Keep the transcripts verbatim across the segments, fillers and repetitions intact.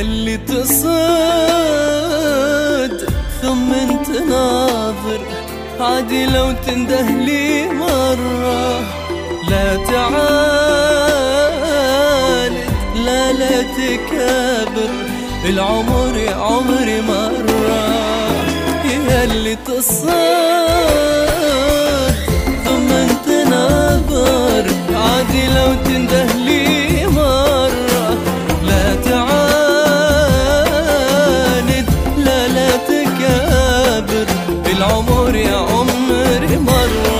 اللي تصد ثم تناظر، عادي لو تنده لي مرة. لا تعاند لا لا تكابر، العمر يا عمري مرة. يا اللي تصد ثم تناظر، عادي لو تنده لي مرة. لا تعاند لا لا تكابر، العمر يا عمري مرة.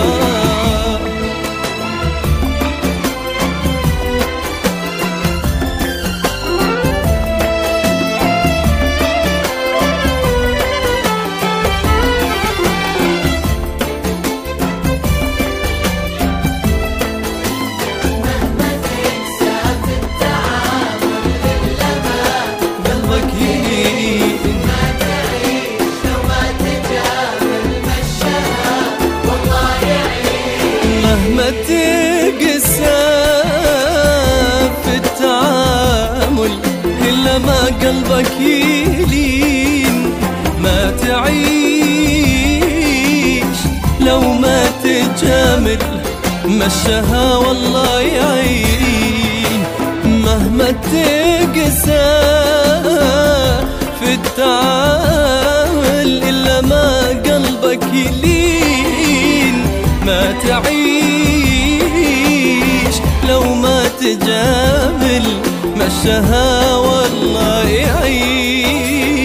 مهما تقسى في التعامل إلا ما قلبك يلين، ما تعيش لو ما تجامل، مشاها والله يعين. مهما تقسى في التعامل إلا ما قلبك يلين، ما تعيش لو ما تجامل، مشاها والله يعين.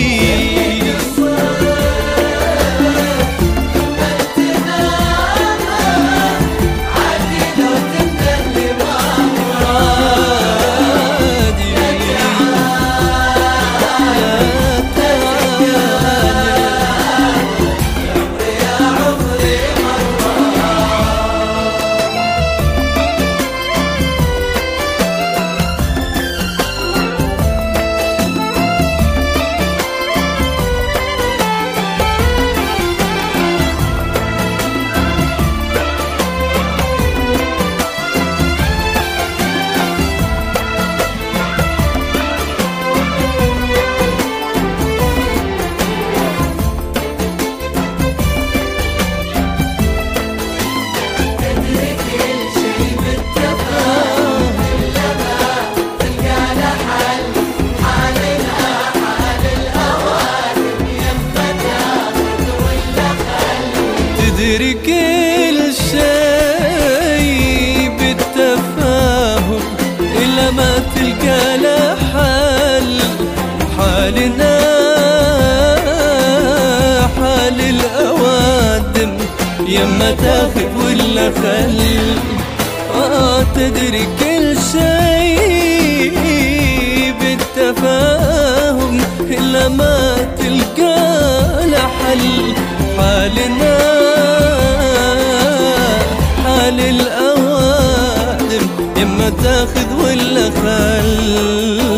تدري كل شيء بالتفاهم إلا ما تلقى له حل. حالنا حال الأوادم، يما تاخذ ولا خل. آه تدري كل شيء بالتفاهم إلا ما تلقى له حل. حالنا حال الأوادم، يما تاخذ ولا خل.